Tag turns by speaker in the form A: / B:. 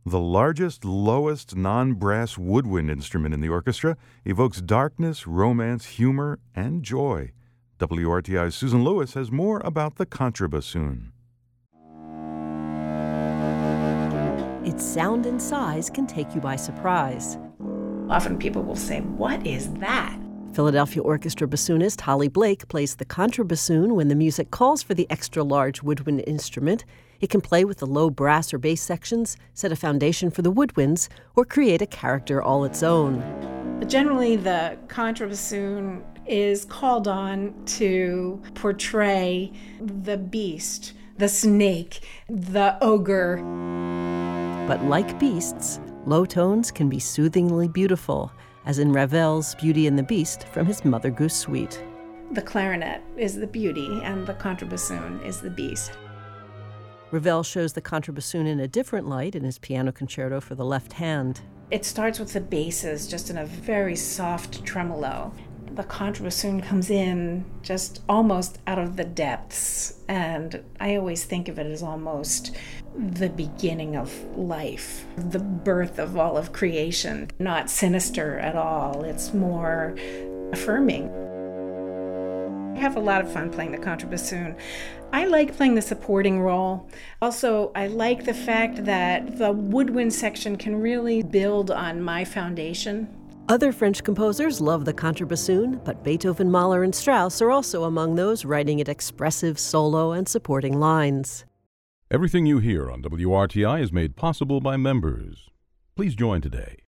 A: The largest, lowest, non-brass woodwind instrument in the orchestra evokes darkness, romance, humor, and joy. WRTI's Susan Lewis has more about the contrabassoon.
B: Its sound and size can take you by surprise.
C: Often people will say, "What is that?"
B: Philadelphia Orchestra bassoonist Holly Blake plays the contrabassoon when the music calls for the extra-large woodwind instrument. It can play with the low brass or bass sections, set a foundation for the woodwinds, or create a character all its own.
C: Generally, the contrabassoon is called on to portray the beast, the snake, the ogre.
B: But like beasts, low tones can be soothingly beautiful, as in Ravel's Beauty and the Beast from his Mother Goose suite.
C: The clarinet is the beauty and the contrabassoon is the beast.
B: Ravel shows the contrabassoon in a different light in his piano concerto for the left hand.
C: It starts with the basses, just in a very soft tremolo. The contrabassoon comes in just almost out of the depths, and I always think of it as almost the beginning of life, the birth of all of creation. Not sinister at all, it's more affirming. I have a lot of fun playing the contrabassoon. I like playing the supporting role. Also, I like the fact that the woodwind section can really build on my foundation.
B: Other French composers love the contrabassoon, but Beethoven, Mahler, and Strauss are also among those writing it expressive solo and supporting lines.
D: Everything you hear on WRTI is made possible by members. Please join today